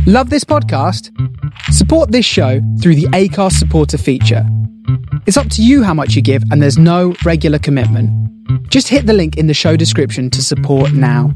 Love this podcast? Support this show through the Acast supporter feature. It's up to you how much you give, and there's no regular commitment. Just hit the link in the show description to support now.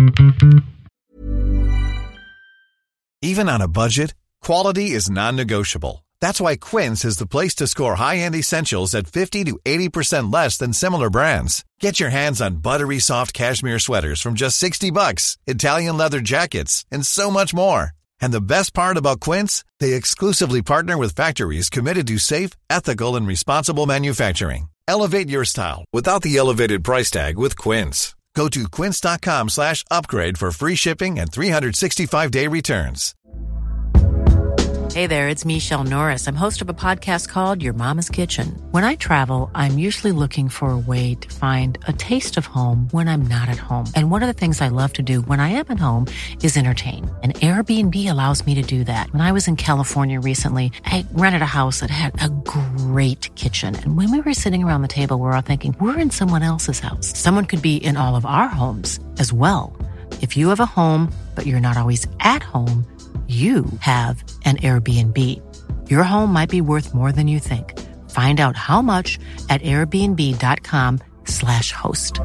Even on a budget, quality is non-negotiable. That's why Quince is the place to score high-end essentials at 50 to 80% less than similar brands. Get your hands on buttery soft cashmere sweaters from just $60, Italian leather jackets, and so much more. And the best part about Quince, they exclusively partner with factories committed to safe, ethical, and responsible manufacturing. Elevate your style without the elevated price tag with Quince. Go to quince.com/upgrade for free shipping and 365-day returns. Hey there, it's Michelle Norris. I'm host of a podcast called Your Mama's Kitchen. When I travel, I'm usually looking for a way to find a taste of home when I'm not at home. And one of the things I love to do when I am at home is entertain. And Airbnb allows me to do that. When I was in California recently, I rented a house that had a great kitchen. And when we were sitting around the table, we were all thinking, we're in someone else's house. Someone could be in all of our homes as well. If you have a home, but you're not always at home, you have an Airbnb. Your home might be worth more than you think. Find out how much at airbnb.com/host.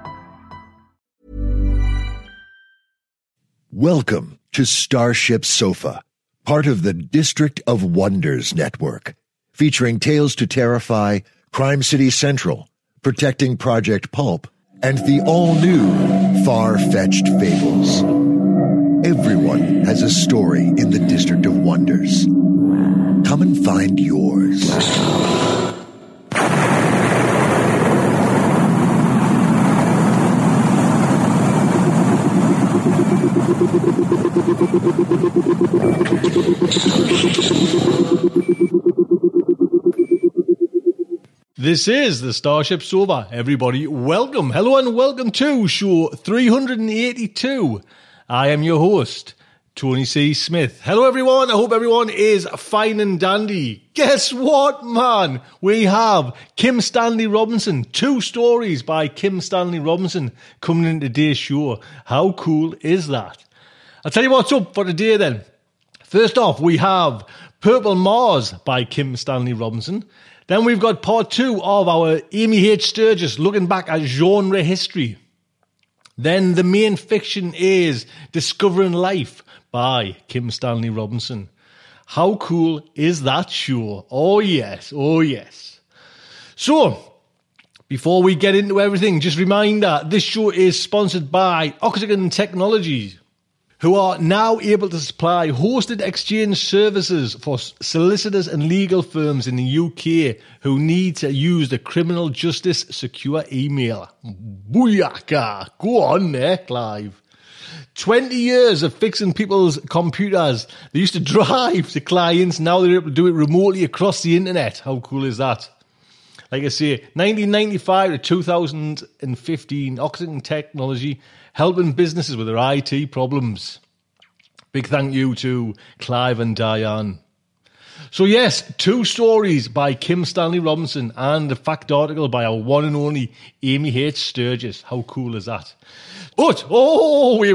Welcome to Starship Sofa, part of the District of Wonders network, featuring Tales to Terrify, Crime City Central, Protecting Project Pulp, and the all-new Far-Fetched Fables. Everyone has a story in the District of Wonders. Come and find yours. This is the Starship Sofa. Everybody, welcome. Hello and welcome to show 382. I am your host, Tony C. Smith. Hello, everyone. I hope everyone is fine and dandy. Guess what, man? We have Kim Stanley Robinson. 2 stories by Kim Stanley Robinson coming in today's show. How cool is that? I'll tell you what's up for today then. First off, we have Purple Mars by Kim Stanley Robinson. Then we've got part 2 of our Amy H. Sturgis looking back at genre history. Then the main fiction is Discovering Life by Kim Stanley Robinson. How cool is that show? Oh yes, oh yes. So, before we get into everything, just a reminder, this show is sponsored by Oxygen Technologies, who are now able to supply hosted exchange services for solicitors and legal firms in the UK who need to use the Criminal Justice Secure Email. Booyaka! Go on there, Clive. 20 years of fixing people's computers. They used to drive to clients, now they're able to do it remotely across the internet. How cool is that? Like I say, 1995 to 2015, Oxygen Technology helping businesses with their IT problems. Big thank you to Clive and Diane. So yes, 2 stories by Kim Stanley Robinson and a fact article by our one and only Amy H. Sturgis. How cool is that? But, wait.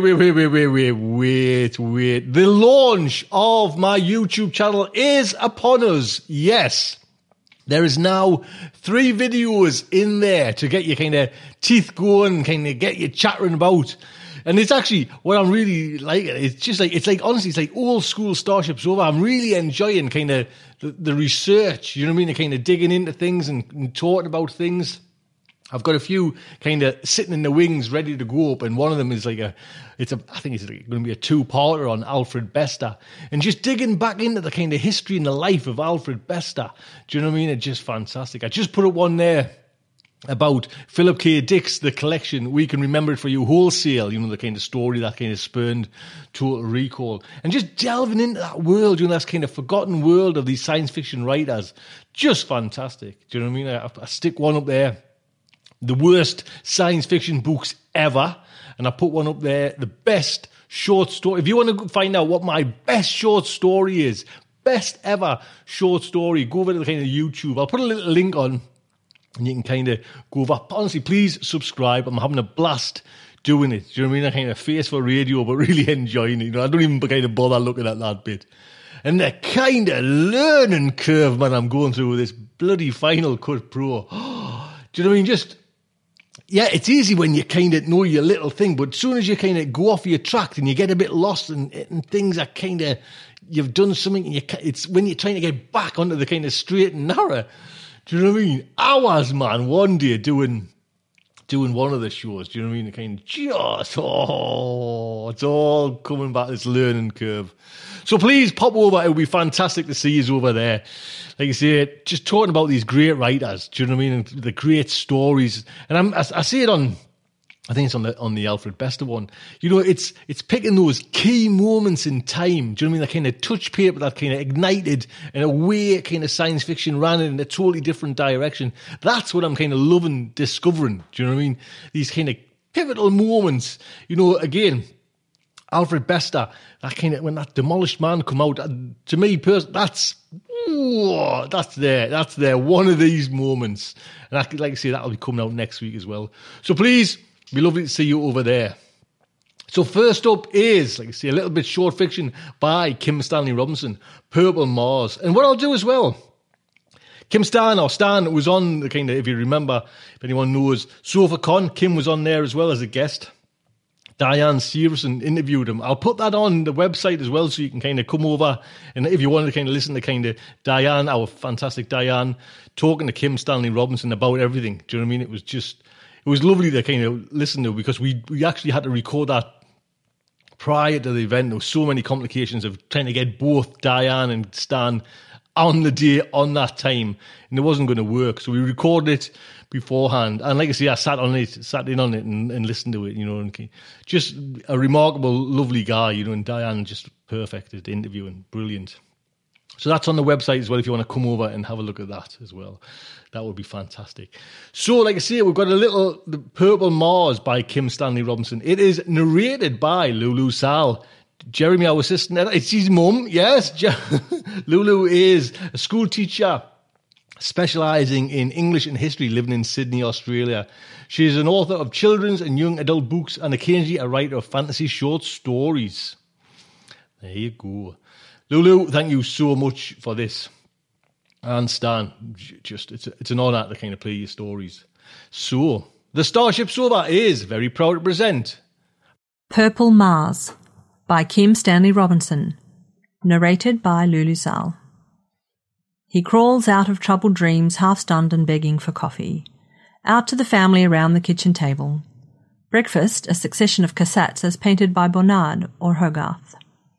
The launch of my YouTube channel is upon us. Yes. There is now 3 videos in there to get your kind of teeth going, kind of get you chattering about. And it's actually what I'm really liking. It's just like, honestly, it's like old school Starship Sofa. I'm really enjoying kind of the research, you know what I mean? Kind of digging into things and talking about things. I've got a few kind of sitting in the wings ready to go up, and one of them is I think it's going to be a 2-parter on Alfred Bester, and just digging back into the kind of history and the life of Alfred Bester. Do you know what I mean? It's just fantastic. I just put up one there about Philip K. Dick's The Collection, We Can Remember It For You Wholesale, you know, the kind of story that kind of spurned Total Recall, and just delving into that world, you know, that kind of forgotten world of these science fiction writers. Just fantastic. Do you know what I mean? I stick one up there, the worst science fiction books ever, and I put one up there, the best short story. If you want to find out what my best short story is, best ever short story, go over to the kind of YouTube. I'll put a little link on, and you can kind of go over. Honestly, please subscribe. I'm having a blast doing it. Do you know what I mean? I kind of face for radio, but really enjoying it. I don't even kind of bother looking at that bit. And the kind of learning curve, man, I'm going through with this bloody Final Cut Pro. Do you know what I mean? Just, yeah, it's easy when you kind of know your little thing, but as soon as you kind of go off your track and you get a bit lost and things are kind of, you've done something, and it's when you're trying to get back onto the kind of straight and narrow. Do you know what I mean? Hours, man, one day doing one of the shows. Do you know what I mean? The kind of just, it's all coming back, this learning curve. So please pop over. It would be fantastic to see you over there. Like you say, just talking about these great writers. Do you know what I mean? And the great stories. And I see it on, I think it's on the Alfred Bester one. You know, it's picking those key moments in time. Do you know what I mean? The kind of touch paper that kind of ignited in a way kind of science fiction ran in a totally different direction. That's what I'm kind of loving discovering. Do you know what I mean? These kind of pivotal moments. You know, again, Alfred Bester, that kind of, when that Demolished Man come out, to me personally, that's there. One of these moments. And like I say, that'll be coming out next week as well. So please, it'd be lovely to see you over there. So first up is, like I say, a little bit short fiction by Kim Stanley Robinson, Purple Mars. And what I'll do as well, Stan was on the kind of, if you remember, if anyone knows, Sofa Con, Kim was on there as well as a guest. Diane Severson interviewed him. I'll put that on the website as well, so you can kind of come over, and if you wanted to kind of listen to kind of Diane, our fantastic Diane, talking to Kim Stanley Robinson about everything. Do you know what I mean? It was lovely to kind of listen to, because we actually had to record that prior to the event. There were so many complications of trying to get both Diane and Stan on the day, on that time, and it wasn't going to work. So we recorded it beforehand. And like I say, I sat in on it and listened to it, you know, and just a remarkable, lovely guy, you know, and Diane just perfect at interviewing, brilliant. So that's on the website as well, if you want to come over and have a look at that as well. That would be fantastic. So, like I say, we've got The Purple Mars by Kim Stanley Robinson. It is narrated by Lulu Sal. Jeremy, our assistant, it's his mum, yes. Lulu is a school teacher specialising in English and history, living in Sydney, Australia. She is an author of children's and young adult books and occasionally a writer of fantasy short stories. There you go. Lulu, thank you so much for this. And Stan, it's an honour to kind of play your stories. So, the Starship Sofa is very proud to present Purple Mars by Kim Stanley Robinson, narrated by Lulu Sal. He crawls out of troubled dreams, half-stunned and begging for coffee. Out to the family around the kitchen table. Breakfast, a succession of cassettes as painted by Bonnard or Hogarth.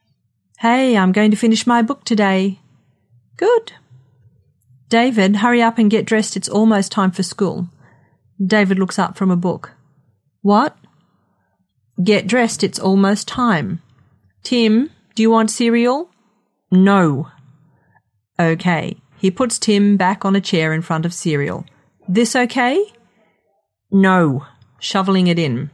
Hey, I'm going to finish my book today. Good. David, hurry up and get dressed. It's almost time for school. David looks up from a book. What? Get dressed. It's almost time. Tim, do you want cereal? No. Okay. He puts Tim back on a chair in front of cereal. This okay? No. Shoveling it in.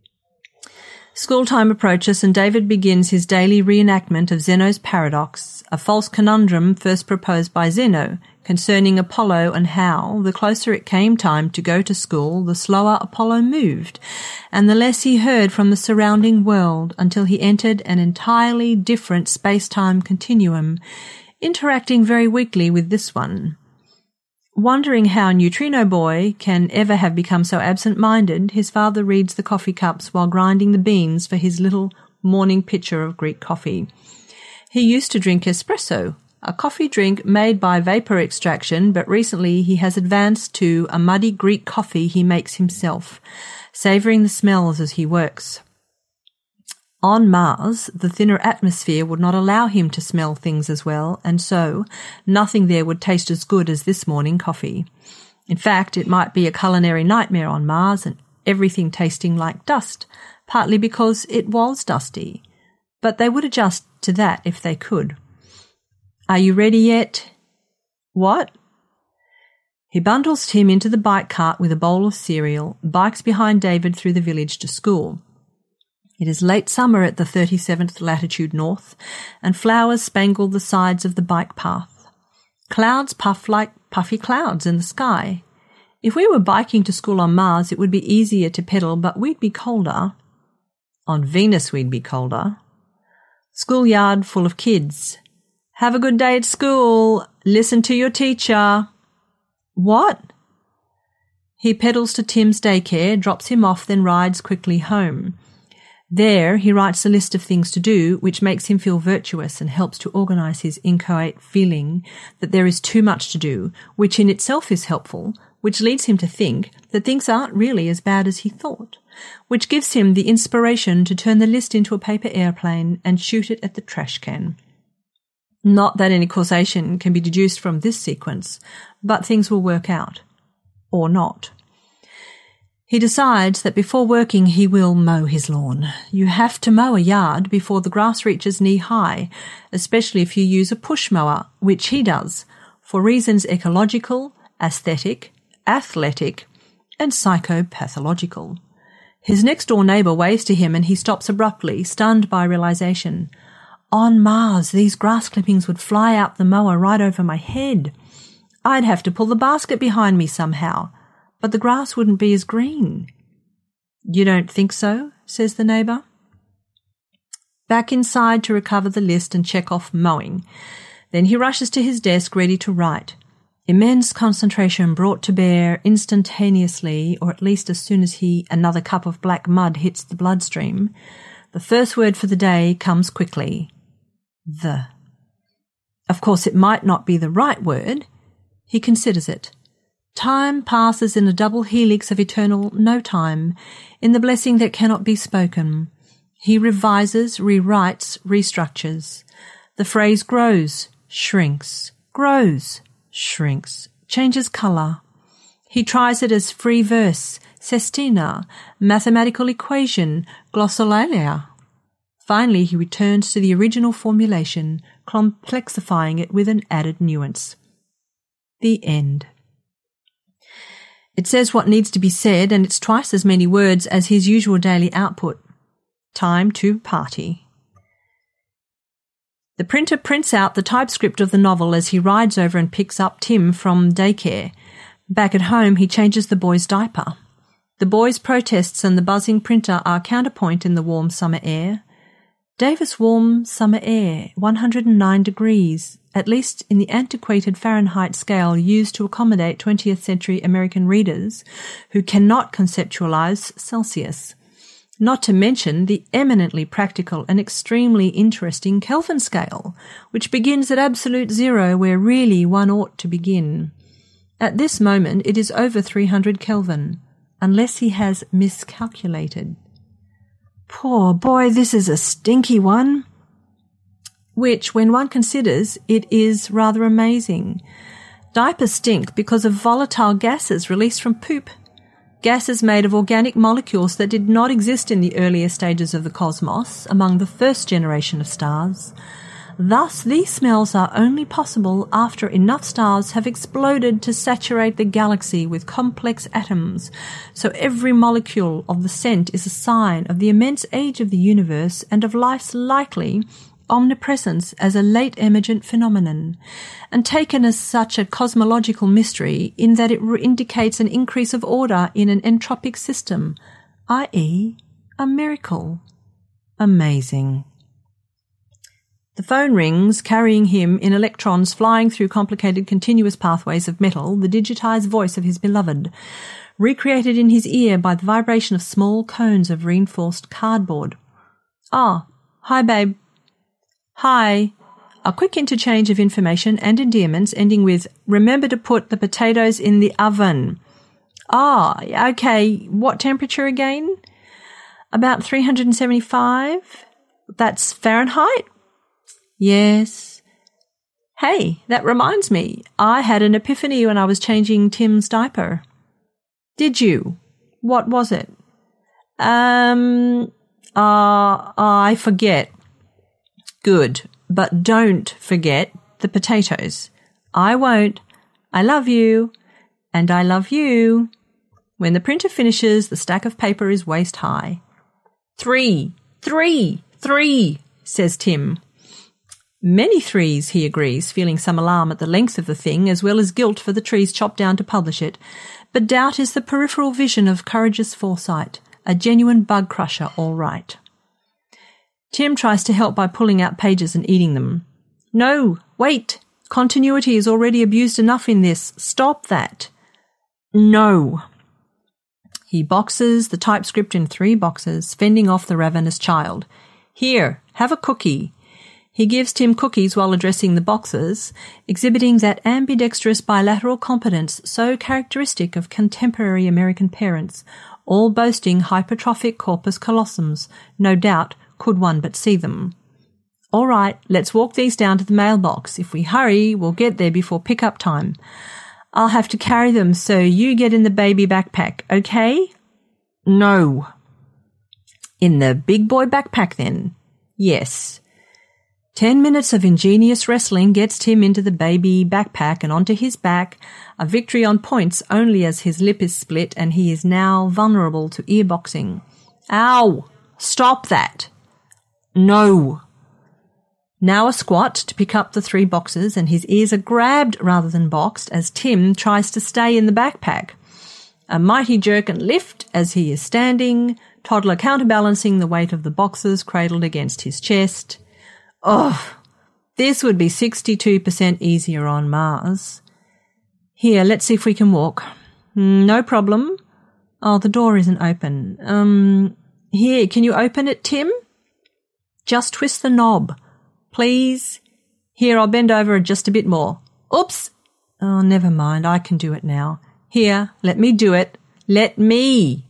School time approaches and David begins his daily reenactment of Zeno's paradox, a false conundrum first proposed by Zeno concerning Apollo and how, the closer it came time to go to school, the slower Apollo moved, and the less he heard from the surrounding world until he entered an entirely different space-time continuum, interacting very weakly with this one. Wondering how Neutrino Boy can ever have become so absent-minded, his father reads the coffee cups while grinding the beans for his little morning pitcher of Greek coffee. He used to drink espresso, a coffee drink made by vapor extraction, but recently he has advanced to a muddy Greek coffee he makes himself, savouring the smells as he works. On Mars, the thinner atmosphere would not allow him to smell things as well, and so nothing there would taste as good as this morning coffee. In fact, it might be a culinary nightmare on Mars and everything tasting like dust, partly because it was dusty. But they would adjust to that if they could. Are you ready yet? What? He bundles Tim into the bike cart with a bowl of cereal, bikes behind David through the village to school. It is late summer at the 37th latitude north, and flowers spangle the sides of the bike path. Clouds puff like puffy clouds in the sky. If we were biking to school on Mars, it would be easier to pedal, but we'd be colder. On Venus we'd be colder. Schoolyard full of kids. Have a good day at school. Listen to your teacher. What? He pedals to Tim's daycare, drops him off, then rides quickly home. There he writes a list of things to do, which makes him feel virtuous and helps to organise his inchoate feeling that there is too much to do, which in itself is helpful, which leads him to think that things aren't really as bad as he thought, which gives him the inspiration to turn the list into a paper airplane and shoot it at the trash can. Not that any causation can be deduced from this sequence, but things will work out. Or not. He decides that before working he will mow his lawn. You have to mow a yard before the grass reaches knee-high, especially if you use a push mower, which he does, for reasons ecological, aesthetic, athletic, and psychopathological. His next-door neighbour waves to him and he stops abruptly, stunned by realisation. On Mars, these grass clippings would fly out the mower right over my head. I'd have to pull the basket behind me somehow, but the grass wouldn't be as green. You don't think so? Says the neighbour. Back inside to recover the list and check off mowing. Then he rushes to his desk ready to write. Immense concentration brought to bear instantaneously, or at least as soon as another cup of black mud hits the bloodstream. The first word for the day comes quickly. The. Of course, it might not be the right word. He considers it. Time passes in a double helix of eternal no-time, in the blessing that cannot be spoken. He revises, rewrites, restructures. The phrase grows, shrinks, changes colour. He tries it as free verse, sestina, mathematical equation, glossolalia. Finally, he returns to the original formulation, complexifying it with an added nuance. The end. It says what needs to be said, and it's twice as many words as his usual daily output. Time to party. The printer prints out the typescript of the novel as he rides over and picks up Tim from daycare. Back at home, he changes the boy's diaper. The boy's protests and the buzzing printer are counterpoint in the warm summer air. Davis warm summer air, 109 degrees, at least in the antiquated Fahrenheit scale used to accommodate 20th century American readers who cannot conceptualize Celsius. Not to mention the eminently practical and extremely interesting Kelvin scale, which begins at absolute zero where really one ought to begin. At this moment it is over 300 Kelvin, unless he has miscalculated. Poor boy, this is a stinky one. Which, when one considers, it is rather amazing. Diapers stink because of volatile gases released from poop. Gases made of organic molecules that did not exist in the earlier stages of the cosmos, among the first generation of stars. Thus, these smells are only possible after enough stars have exploded to saturate the galaxy with complex atoms, so every molecule of the scent is a sign of the immense age of the universe and of life's likely omnipresence as a late emergent phenomenon, and taken as such a cosmological mystery in that it indicates an increase of order in an entropic system, i.e., a miracle. Amazing. The phone rings, carrying him in electrons flying through complicated continuous pathways of metal, the digitized voice of his beloved, recreated in his ear by the vibration of small cones of reinforced cardboard. Ah, hi, babe. Hi. A quick interchange of information and endearments ending with, remember to put the potatoes in the oven. Ah, okay. What temperature again? About 375? That's Fahrenheit? Yes. Hey, that reminds me. I had an epiphany when I was changing Tim's diaper. Did you? What was it? I forget. Good, but don't forget the potatoes. I won't. I love you. And I love you. When the printer finishes, the stack of paper is waist high. 3, says Tim. Many threes, he agrees, feeling some alarm at the length of the thing as well as guilt for the trees chopped down to publish it. But doubt is the peripheral vision of courageous foresight, a genuine bug crusher, all right. Tim tries to help by pulling out pages and eating them. No, wait! Continuity is already abused enough in this. Stop that. No. He boxes the typescript in 3 boxes, fending off the ravenous child. Here, have a cookie. He gives Tim cookies while addressing the boxes, exhibiting that ambidextrous bilateral competence so characteristic of contemporary American parents, all boasting hypertrophic corpus callosums, no doubt, could one but see them. All right, let's walk these down to the mailbox. If we hurry, we'll get there before pick-up time. I'll have to carry them, so you get in the baby backpack, okay? No. In the big boy backpack, then? Yes. 10 minutes of ingenious wrestling gets Tim into the baby backpack and onto his back, a victory on points only as his lip is split and he is now vulnerable to earboxing. Ow! Stop that! No. Now a squat to pick up the 3 boxes, and his ears are grabbed rather than boxed as Tim tries to stay in the backpack. A mighty jerk and lift as he is standing, toddler counterbalancing the weight of the boxes cradled against his chest. Oh, this would be 62% easier on Mars. Here, let's see if we can walk. No problem. Oh, the door isn't open. Here, can you open it, Tim? Just twist the knob. Please? Here, I'll bend over just a bit more. Oops! Oh, never mind, I can do it now. Here, let me do it. Let me!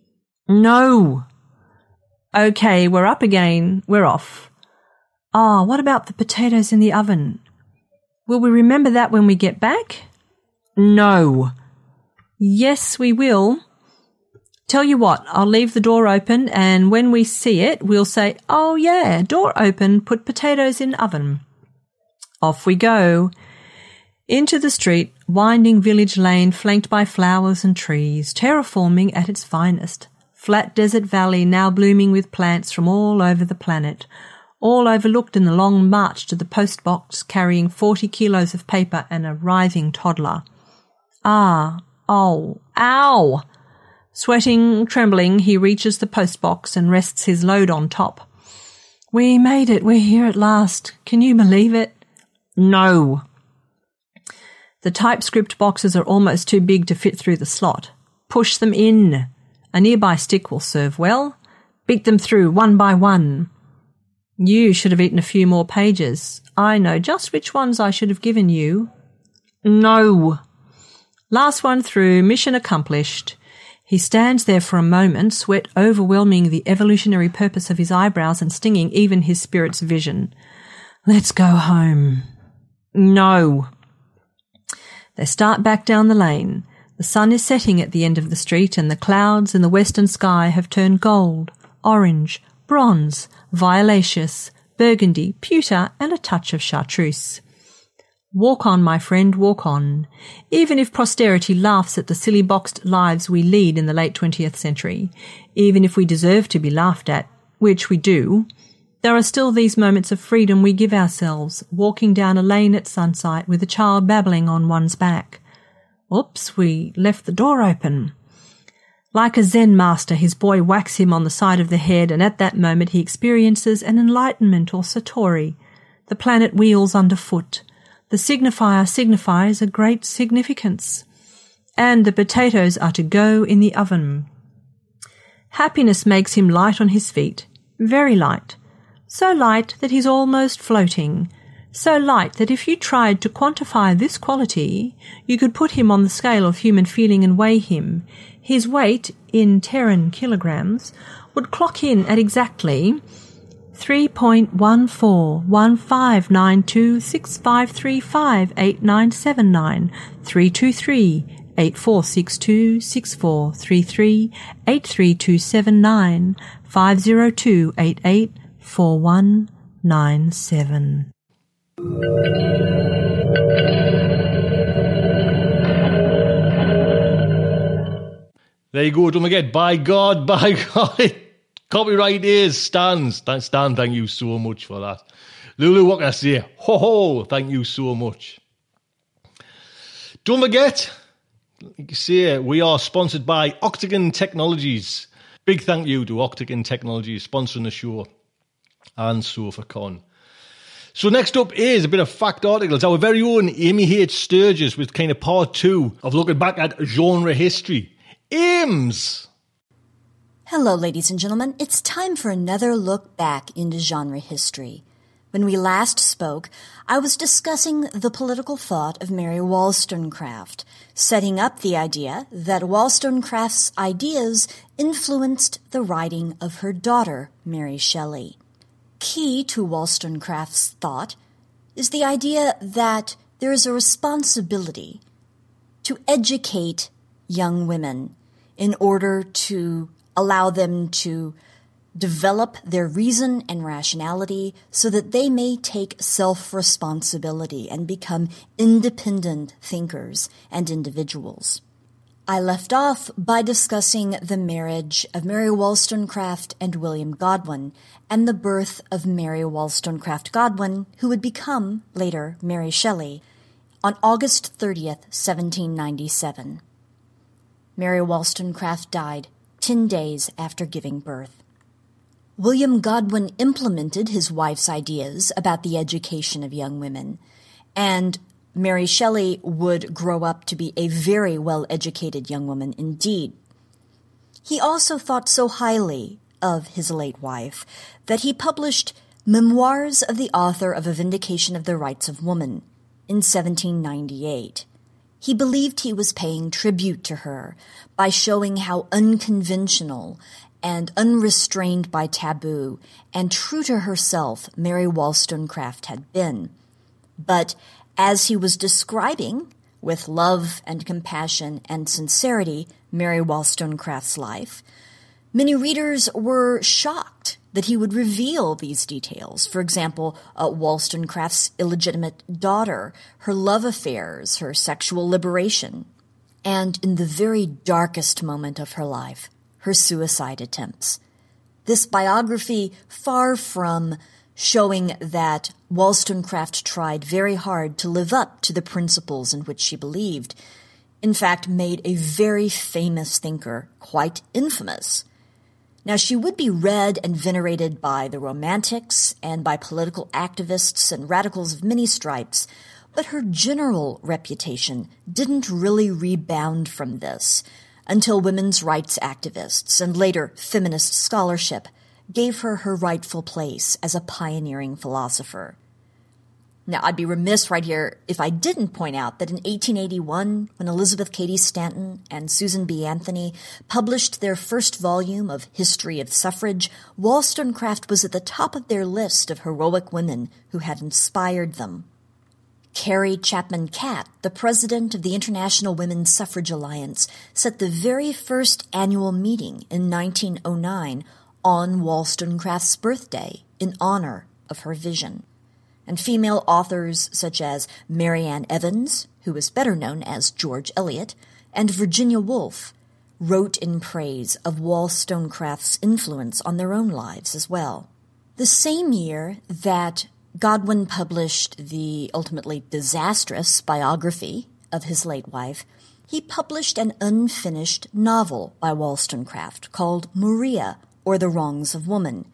No! Okay, we're up again. We're off. Ah, what about the potatoes in the oven? Will we remember that when we get back? No. Yes, we will. Tell you what, I'll leave the door open, and when we see it, we'll say, oh yeah, door open, put potatoes in oven. Off we go. Into the street, winding village lane flanked by flowers and trees, terraforming at its finest. Flat desert valley now blooming with plants from all over the planet, all overlooked in the long march to the post box carrying 40 kilos of paper and a writhing toddler. Ah, oh, ow! Sweating, trembling, he reaches the post box and rests his load on top. We made it. We're here at last. Can you believe it? No. The typescript boxes are almost too big to fit through the slot. Push them in. A nearby stick will serve well. Beat them through one by one. You should have eaten a few more pages. I know just which ones I should have given you. No. Last one through, mission accomplished. He stands there for a moment, sweat overwhelming the evolutionary purpose of his eyebrows and stinging even his spirit's vision. Let's go home. No. They start back down the lane. The sun is setting at the end of the street, and the clouds in the western sky have turned gold, orange, bronze, violaceous, burgundy, pewter, and a touch of chartreuse. Walk on, my friend, walk on. Even if posterity laughs at the silly boxed lives we lead in the late 20th century, even if we deserve to be laughed at, which we do, there are still these moments of freedom we give ourselves, walking down a lane at sunset with a child babbling on one's back. Oops, we left the door open. Like a Zen master, his boy whacks him on the side of the head, and at that moment he experiences an enlightenment or satori. The planet wheels underfoot. The signifier signifies a great significance. And the potatoes are to go in the oven. Happiness makes him light on his feet, very light. So light that he's almost floating. So light that if you tried to quantify this quality, you could put him on the scale of human feeling and weigh him. His weight, in Terran kilograms, would clock in at exactly 3.14159265358979 323-8462-6433-83279 502-884197. There you go, don't forget, by God, copyright is Stan. Stan, thank you so much for that. Lulu, what can I say? Ho ho, thank you so much. Don't forget, like you say, we are sponsored by Octagon Technologies. Big thank you to Octagon Technologies sponsoring the show. and SofaCon. So next up is a bit of fact articles. Our very own Amy H. Sturgis with kind of part 2 of looking back at genre history. Ames! Hello, ladies and gentlemen. It's time for another look back into genre history. When we last spoke, I was discussing the political thought of Mary Wollstonecraft, setting up the idea that Wollstonecraft's ideas influenced the writing of her daughter, Mary Shelley. Key to Wollstonecraft's thought is the idea that there is a responsibility to educate young women in order to allow them to develop their reason and rationality so that they may take self-responsibility and become independent thinkers and individuals. I left off by discussing the marriage of Mary Wollstonecraft and William Godwin and the birth of Mary Wollstonecraft Godwin, who would become, later, Mary Shelley, on August 30th, 1797. Mary Wollstonecraft died 10 days after giving birth. William Godwin implemented his wife's ideas about the education of young women, and Mary Shelley would grow up to be a very well-educated young woman indeed. He also thought so highly of his late wife that he published Memoirs of the Author of A Vindication of the Rights of Woman in 1798. He believed he was paying tribute to her by showing how unconventional and unrestrained by taboo and true to herself Mary Wollstonecraft had been. But as he was describing, with love and compassion and sincerity, Mary Wollstonecraft's life, many readers were shocked that he would reveal these details. For example, Wollstonecraft's illegitimate daughter, her love affairs, her sexual liberation, and in the very darkest moment of her life, her suicide attempts. This biography, far from showing that Wollstonecraft tried very hard to live up to the principles in which she believed, in fact made a very famous thinker quite infamous. Now, she would be read and venerated by the Romantics and by political activists and radicals of many stripes, but her general reputation didn't really rebound from this until women's rights activists and later feminist scholarship gave her her rightful place as a pioneering philosopher. Now, I'd be remiss right here if I didn't point out that in 1881, when Elizabeth Cady Stanton and Susan B. Anthony published their first volume of History of Suffrage, Wollstonecraft was at the top of their list of heroic women who had inspired them. Carrie Chapman Catt, the president of the International Women's Suffrage Alliance, set the very first annual meeting in 1909 on Wollstonecraft's birthday in honor of her vision. And female authors such as Mary Ann Evans, who was better known as George Eliot, and Virginia Woolf wrote in praise of Wollstonecraft's influence on their own lives as well. The same year that Godwin published the ultimately disastrous biography of his late wife, he published an unfinished novel by Wollstonecraft called Maria, or The Wrongs of Woman.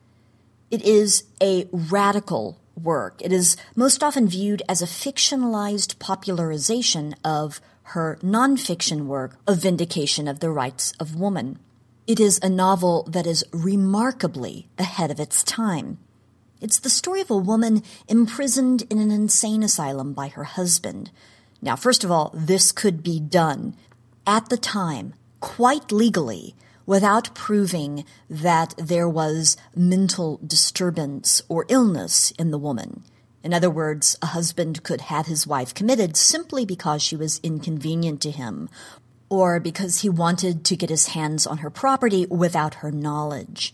It is a radical work. It is most often viewed as a fictionalized popularization of her nonfiction work of Vindication of the Rights of Woman. It is a novel that is remarkably ahead of its time. It's the story of a woman imprisoned in an insane asylum by her husband. Now, first of all, this could be done at the time, quite legally, without proving that there was mental disturbance or illness in the woman. In other words, a husband could have his wife committed simply because she was inconvenient to him, or because he wanted to get his hands on her property without her knowledge.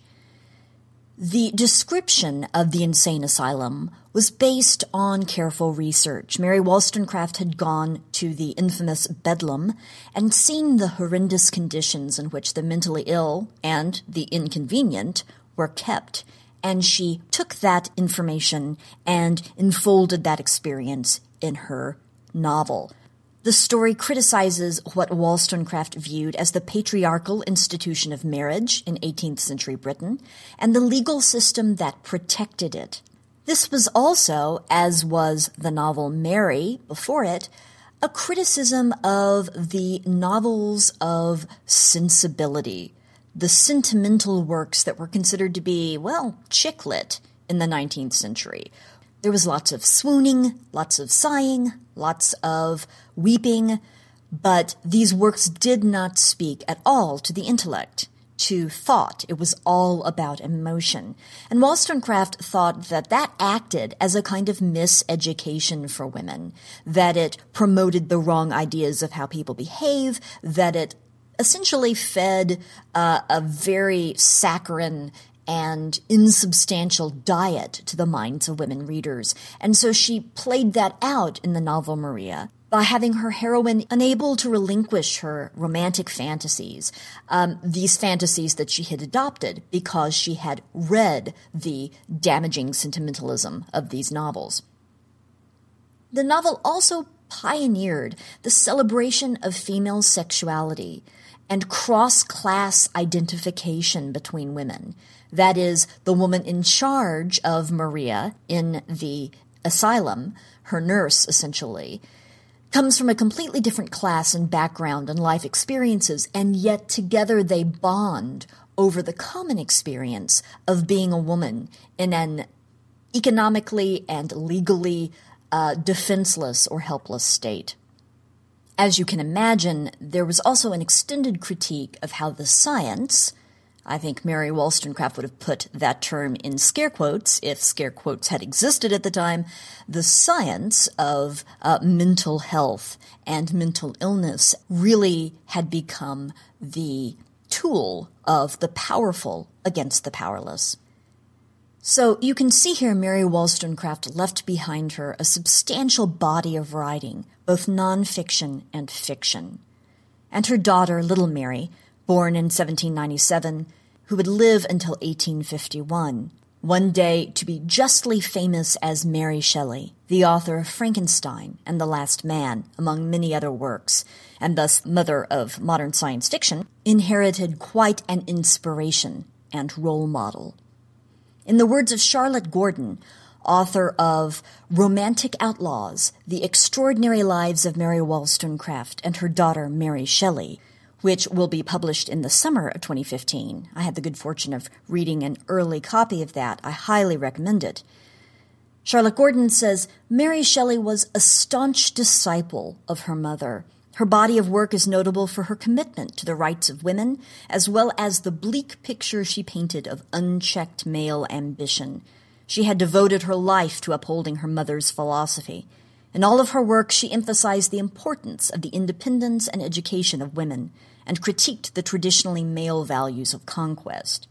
The description of the insane asylum was based on careful research. Mary Wollstonecraft had gone to the infamous Bedlam and seen the horrendous conditions in which the mentally ill and the inconvenient were kept, and she took that information and enfolded that experience in her novel. The story criticizes what Wollstonecraft viewed as the patriarchal institution of marriage in 18th century Britain and the legal system that protected it. This was also, as was the novel Mary before it, a criticism of the novels of sensibility, the sentimental works that were considered to be, well, chick lit in the 19th century. There was lots of swooning, lots of sighing, lots of weeping, but these works did not speak at all to the intellect, to thought. It was all about emotion. And Wollstonecraft thought that that acted as a kind of miseducation for women, that it promoted the wrong ideas of how people behave, that it essentially fed a very saccharine and insubstantial diet to the minds of women readers. And so she played that out in the novel Maria by having her heroine unable to relinquish her romantic fantasies, these fantasies that she had adopted because she had read the damaging sentimentalism of these novels. The novel also pioneered the celebration of female sexuality and cross-class identification between women. That is, the woman in charge of Maria in the asylum, her nurse essentially, comes from a completely different class and background and life experiences, and yet together they bond over the common experience of being a woman in an economically and legally defenseless or helpless state. As you can imagine, there was also an extended critique of how the science, I think Mary Wollstonecraft would have put that term in scare quotes if scare quotes had existed at the time, the science of mental health and mental illness really had become the tool of the powerful against the powerless. So you can see here Mary Wollstonecraft left behind her a substantial body of writing, both nonfiction and fiction. And her daughter, Little Mary, born in 1797, who would live until 1851, one day to be justly famous as Mary Shelley, the author of Frankenstein and The Last Man, among many other works, and thus mother of modern science fiction, inherited quite an inspiration and role model. In the words of Charlotte Gordon, author of Romantic Outlaws, The Extraordinary Lives of Mary Wollstonecraft and Her Daughter Mary Shelley, which will be published in the summer of 2015. I had the good fortune of reading an early copy of that. I highly recommend it. Charlotte Gordon says, Mary Shelley was a staunch disciple of her mother. Her body of work is notable for her commitment to the rights of women, as well as the bleak picture she painted of unchecked male ambition. She had devoted her life to upholding her mother's philosophy. In all of her work, she emphasized the importance of the independence and education of women, and critiqued the traditionally male values of conquest.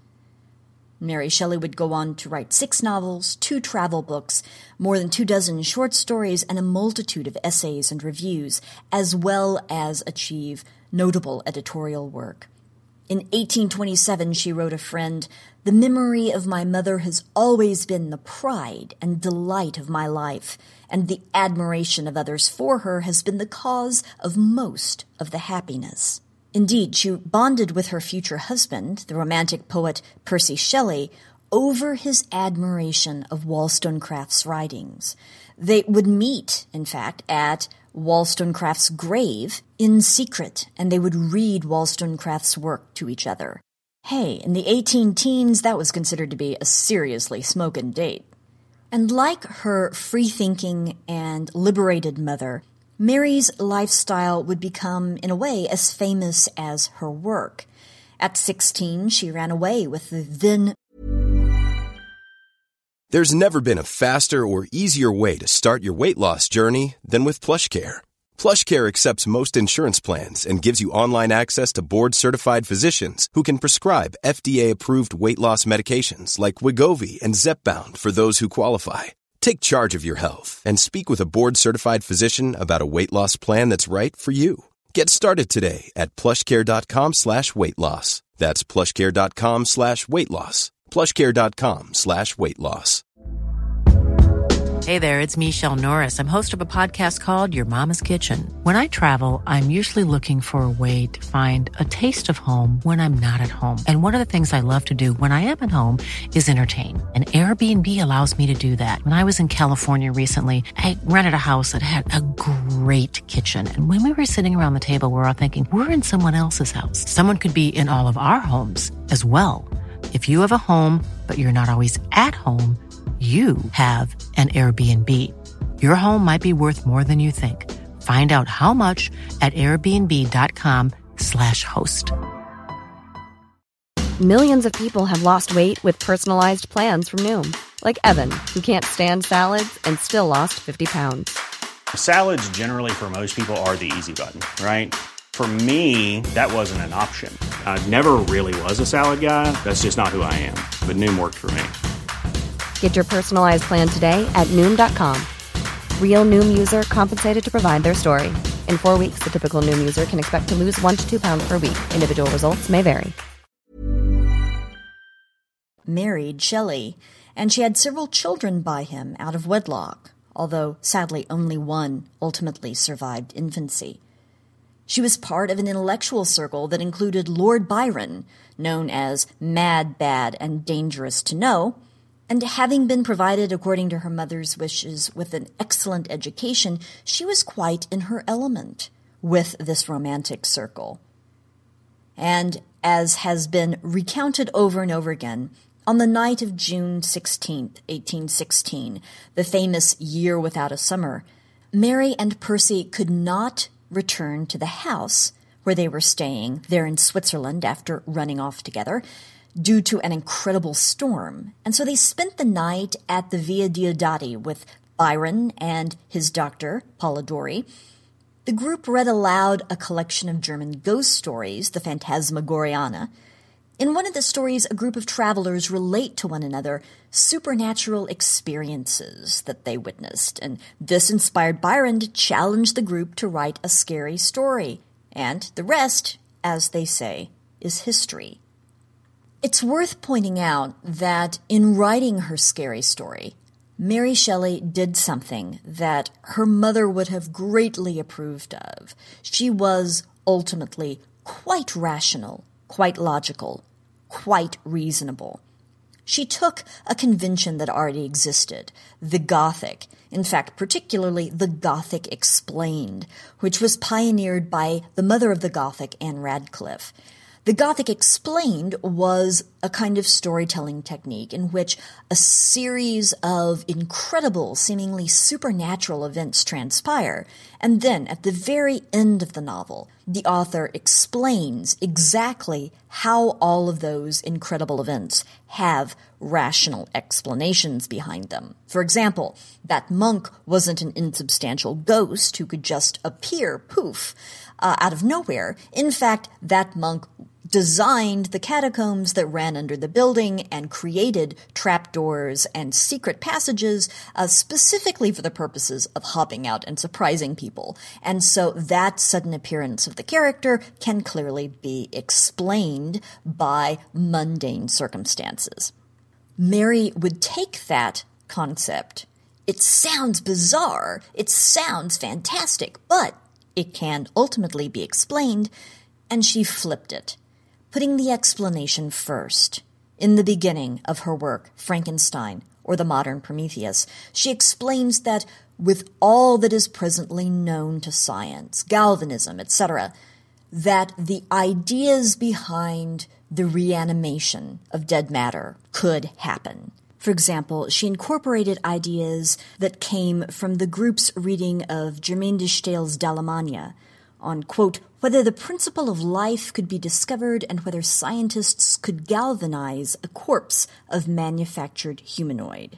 Mary Shelley would go on to write 6 novels, 2 travel books, more than 24 short stories, and a multitude of essays and reviews, as well as achieve notable editorial work. In 1827, she wrote a friend, "The memory of my mother has always been the pride and delight of my life, and the admiration of others for her has been the cause of most of the happiness." Indeed, she bonded with her future husband, the romantic poet Percy Shelley, over his admiration of Wollstonecraft's writings. They would meet, in fact, at Wollstonecraft's grave in secret, and they would read Wollstonecraft's work to each other. Hey, in the 18-teens, that was considered to be a seriously smokin' date. And like her free-thinking and liberated mother, Mary's lifestyle would become, in a way, as famous as her work. At 16, she ran away with the then... There's never been a faster or easier way to start your weight loss journey than with PlushCare. PlushCare accepts most insurance plans and gives you online access to board-certified physicians who can prescribe FDA-approved weight loss medications like Wegovy and Zepbound for those who qualify. Take charge of your health and speak with a board-certified physician about a weight loss plan that's right for you. Get started today at plushcare.com/weight loss. That's plushcare.com/weight loss. plushcare.com/weight loss. Hey there, it's Michelle Norris. I'm host of a podcast called Your Mama's Kitchen. When I travel, I'm usually looking for a way to find a taste of home when I'm not at home. And one of the things I love to do when I am at home is entertain. And Airbnb allows me to do that. When I was in California recently, I rented a house that had a great kitchen. And when we were sitting around the table, we were all thinking, we're in someone else's house. Someone could be in all of our homes as well. If you have a home, but you're not always at home, you have an Airbnb. Your home might be worth more than you think. Find out how much at airbnb.com/host. Millions of people have lost weight with personalized plans from Noom. Like Evan, who can't stand salads and still lost 50 pounds. Salads generally for most people are the easy button, right? For me, that wasn't an option. I never really was a salad guy. That's just not who I am. But Noom worked for me. Get your personalized plan today at Noom.com. Real Noom user compensated to provide their story. In 4 weeks, the typical Noom user can expect to lose 1 to 2 pounds per week. Individual results may vary. Married Shelley, and she had several children by him out of wedlock, although sadly only one ultimately survived infancy. She was part of an intellectual circle that included Lord Byron, known as Mad, Bad, and Dangerous to Know, and having been provided, according to her mother's wishes, with an excellent education, she was quite in her element with this romantic circle. And, as has been recounted over and over again, on the night of June 16th, 1816, the famous Year Without a Summer, Mary and Percy could not return to the house where they were staying there in Switzerland after running off together, due to an incredible storm, and so they spent the night at the Via Diodati with Byron and his doctor, Polidori. The group read aloud a collection of German ghost stories, the Phantasmagoriana. In one of the stories, a group of travelers relate to one another supernatural experiences that they witnessed, and this inspired Byron to challenge the group to write a scary story. And the rest, as they say, is history. It's worth pointing out that in writing her scary story, Mary Shelley did something that her mother would have greatly approved of. She was ultimately quite rational, quite logical, quite reasonable. She took a convention that already existed, the Gothic, in fact, particularly the Gothic Explained, which was pioneered by the mother of the Gothic, Anne Radcliffe. The Gothic Explained was a kind of storytelling technique in which a series of incredible, seemingly supernatural events transpire, and then at the very end of the novel, the author explains exactly how all of those incredible events have rational explanations behind them. For example, that monk wasn't an insubstantial ghost who could just appear, poof, out of nowhere. In fact, that monk designed the catacombs that ran under the building and created trapdoors and secret passages specifically for the purposes of hopping out and surprising people. And so that sudden appearance of the character can clearly be explained by mundane circumstances. Mary would take that concept. It sounds bizarre, it sounds fantastic, but it can ultimately be explained, and she flipped it, putting the explanation first. In the beginning of her work, Frankenstein, or the Modern Prometheus, she explains that with all that is presently known to science, galvanism, etc., that the ideas behind the reanimation of dead matter could happen. For example, she incorporated ideas that came from the group's reading of Germaine de Stael's D'Allemagne on, quote, whether the principle of life could be discovered and whether scientists could galvanize a corpse of manufactured humanoid.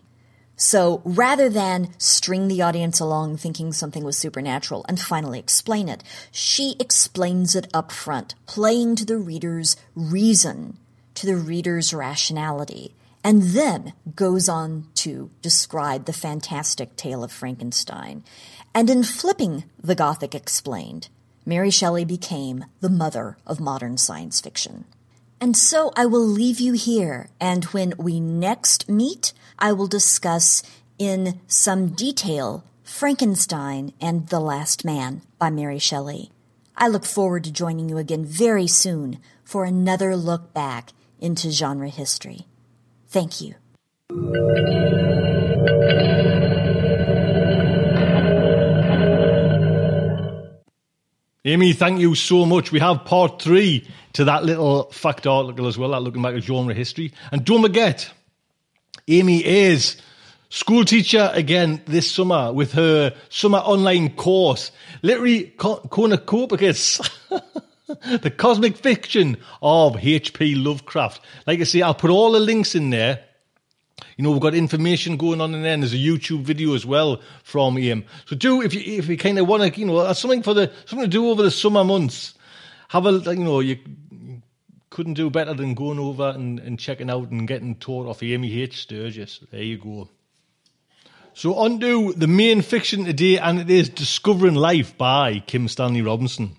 So rather than string the audience along thinking something was supernatural and finally explain it, she explains it up front, playing to the reader's reason, to the reader's rationality, and then goes on to describe the fantastic tale of Frankenstein. And in flipping the Gothic Explained, Mary Shelley became the mother of modern science fiction. And so I will leave you here, and when we next meet, I will discuss in some detail Frankenstein and the Last Man by Mary Shelley. I look forward to joining you again very soon for another look back into genre history. Thank you. Amy, thank you so much. We have part 3 to that little fact article as well, that looking back at genre history. And don't forget, Amy is school teacher again this summer with her summer online course, Literary Cornucopia, the cosmic fiction of H.P. Lovecraft. Like I say, I'll put all the links in there. You know, we've got information going on in there, and there's a YouTube video as well from Ian. So if you kind of want to, you know, that's something to do over the summer months. You couldn't do better than going over and checking out and getting taught off Amy H. Sturgis. There you go. So on to the main fiction today, and it is Discovering Life by Kim Stanley Robinson.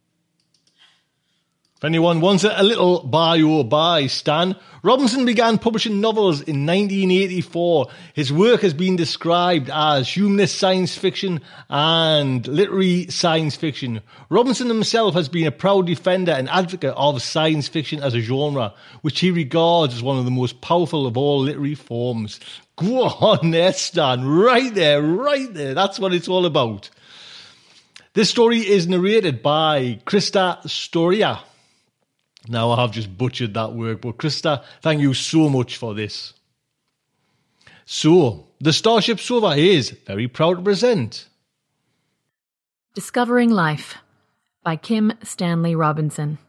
If anyone wants a little bio by Stan, Robinson began publishing novels in 1984. His work has been described as humanist science fiction and literary science fiction. Robinson himself has been a proud defender and advocate of science fiction as a genre, which he regards as one of the most powerful of all literary forms. Go on there, Stan. Right there. That's what it's all about. This story is narrated by Krista Storia. Now, I have just butchered that word, but Krista, thank you so much for this. So, the Starship Sofa is very proud to present Discovering Life by Kim Stanley Robinson.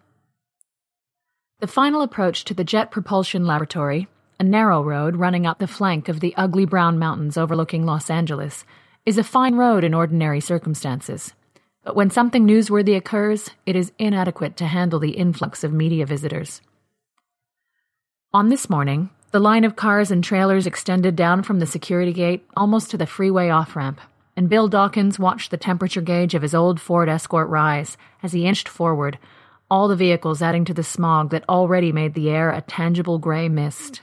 The final approach to the Jet Propulsion Laboratory, a narrow road running up the flank of the ugly brown mountains overlooking Los Angeles, is a fine road in ordinary circumstances. But when something newsworthy occurs, it is inadequate to handle the influx of media visitors. On this morning, the line of cars and trailers extended down from the security gate almost to the freeway off-ramp, and Bill Dawkins watched the temperature gauge of his old Ford Escort rise as he inched forward, all the vehicles adding to the smog that already made the air a tangible grey mist.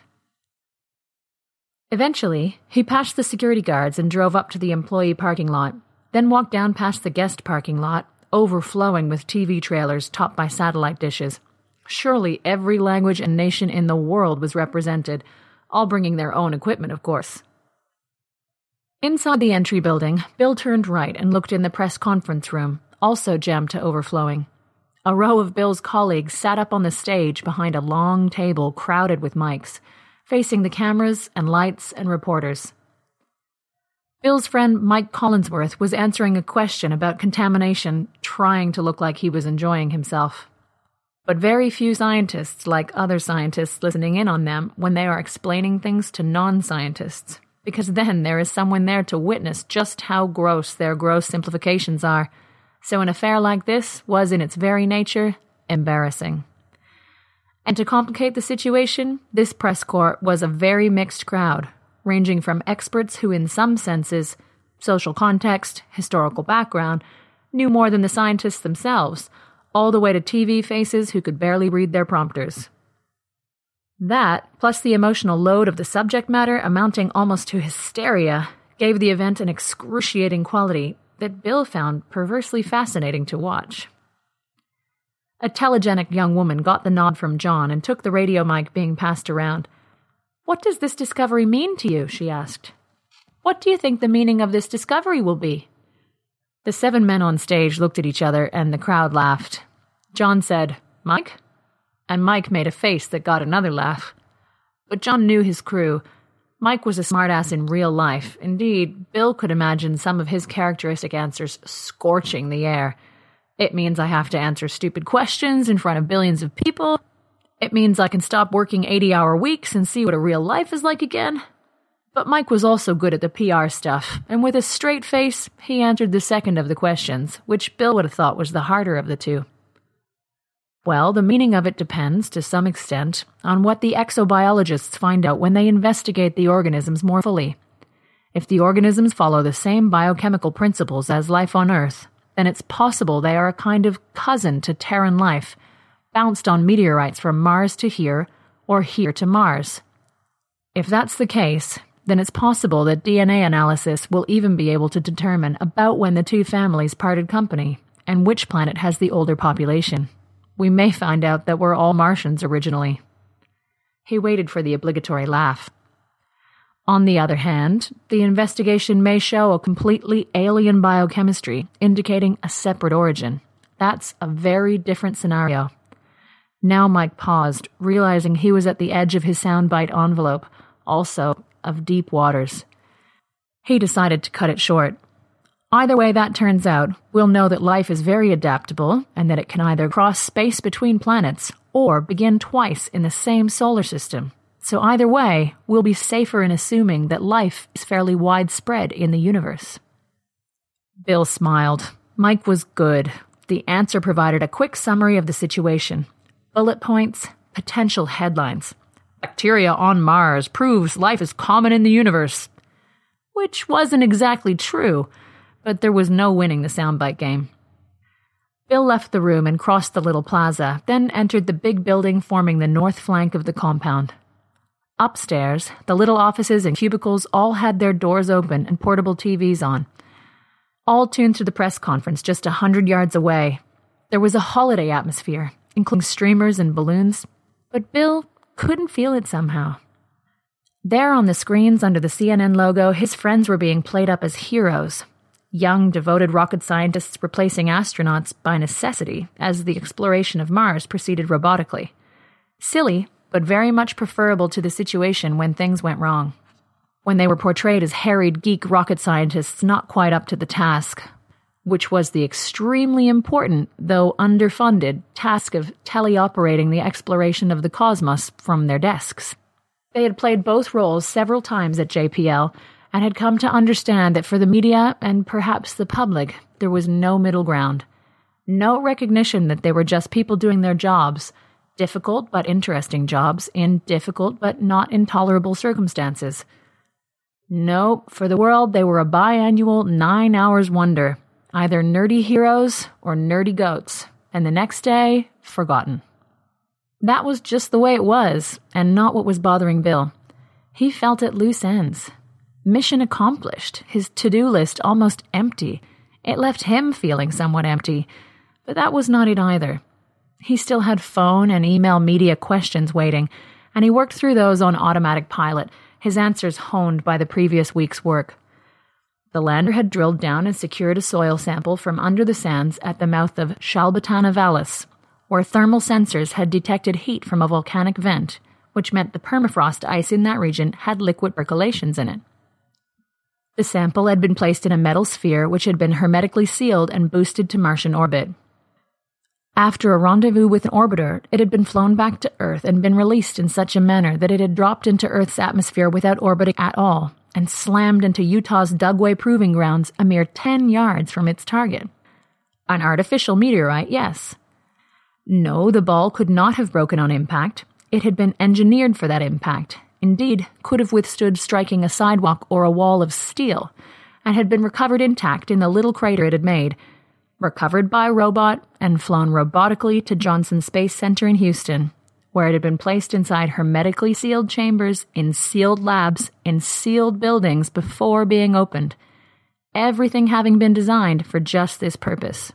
Eventually, he passed the security guards and drove up to the employee parking lot, then walked down past the guest parking lot, overflowing with TV trailers topped by satellite dishes. Surely every language and nation in the world was represented, all bringing their own equipment, of course. Inside the entry building, Bill turned right and looked in the press conference room, also jammed to overflowing. A row of Bill's colleagues sat up on the stage behind a long table crowded with mics, facing the cameras and lights and reporters. Bill's friend Mike Collinsworth was answering a question about contamination, trying to look like he was enjoying himself. But very few scientists like other scientists listening in on them when they are explaining things to non-scientists, because then there is someone there to witness just how gross their gross simplifications are. So an affair like this was, in its very nature, embarrassing. And to complicate the situation, this press corps was a very mixed crowd, ranging from experts who in some senses, social context, historical background, knew more than the scientists themselves, all the way to TV faces who could barely read their prompters. That, plus the emotional load of the subject matter amounting almost to hysteria, gave the event an excruciating quality that Bill found perversely fascinating to watch. A telegenic young woman got the nod from John and took the radio mic being passed around. "What does this discovery mean to you?" she asked. "What do you think the meaning of this discovery will be?" The 7 men on stage looked at each other and the crowd laughed. John said, "Mike?" And Mike made a face that got another laugh. But John knew his crew. Mike was a smartass in real life. Indeed, Bill could imagine some of his characteristic answers scorching the air. "It means I have to answer stupid questions in front of billions of people. It means I can stop working 80-hour weeks and see what a real life is like again." But Mike was also good at the PR stuff, and with a straight face, he answered the second of the questions, which Bill would have thought was the harder of the two. Well, the meaning of it depends, to some extent, on what the exobiologists find out when they investigate the organisms more fully. If the organisms follow the same biochemical principles as life on Earth, then it's possible they are a kind of cousin to Terran life, bounced on meteorites from Mars to here, or here to Mars. If that's the case, then it's possible that DNA analysis will even be able to determine about when the two families parted company and which planet has the older population. We may find out that we're all Martians originally. He waited for the obligatory laugh. On the other hand, the investigation may show a completely alien biochemistry, indicating a separate origin. That's a very different scenario. Now Mike paused, realizing he was at the edge of his soundbite envelope, also of deep waters. He decided to cut it short. Either way that turns out, we'll know that life is very adaptable and that it can either cross space between planets or begin twice in the same solar system. So either way, we'll be safer in assuming that life is fairly widespread in the universe. Bill smiled. Mike was good. The answer provided a quick summary of the situation. Bullet points, potential headlines. Bacteria on Mars proves life is common in the universe. Which wasn't exactly true, but there was no winning the soundbite game. Bill left the room and crossed the little plaza, then entered the big building forming the north flank of the compound. Upstairs, the little offices and cubicles all had their doors open and portable TVs on. All tuned to the press conference just 100 yards away. There was a holiday atmosphere, including streamers and balloons, but Bill couldn't feel it somehow. There on the screens under the CNN logo, his friends were being played up as heroes. Young, devoted rocket scientists replacing astronauts by necessity as the exploration of Mars proceeded robotically. Silly, but very much preferable to the situation when things went wrong. When they were portrayed as harried geek rocket scientists not quite up to the task, which was the extremely important, though underfunded, task of teleoperating the exploration of the cosmos from their desks. They had played both roles several times at JPL and had come to understand that for the media and perhaps the public, there was no middle ground. No recognition that they were just people doing their jobs, difficult but interesting jobs in difficult but not intolerable circumstances. No, for the world they were a biannual 9 hours wonder, either nerdy heroes or nerdy goats, and the next day, forgotten. That was just the way it was, and not what was bothering Bill. He felt at loose ends. Mission accomplished, his to-do list almost empty. It left him feeling somewhat empty, but that was not it either. He still had phone and email media questions waiting, and he worked through those on automatic pilot, his answers honed by the previous week's work. The lander had drilled down and secured a soil sample from under the sands at the mouth of Shalbatana Vallis, where thermal sensors had detected heat from a volcanic vent, which meant the permafrost ice in that region had liquid percolations in it. The sample had been placed in a metal sphere which had been hermetically sealed and boosted to Martian orbit. After a rendezvous with an orbiter, it had been flown back to Earth and been released in such a manner that it had dropped into Earth's atmosphere without orbiting at all, and slammed into Utah's Dugway Proving Grounds a mere 10 yards from its target. An artificial meteorite, yes. No, the ball could not have broken on impact. It had been engineered for that impact, indeed could have withstood striking a sidewalk or a wall of steel, and had been recovered intact in the little crater it had made, recovered by robot and flown robotically to Johnson Space Center in Houston, where it had been placed inside hermetically sealed chambers in sealed labs in sealed buildings before being opened, everything having been designed for just this purpose.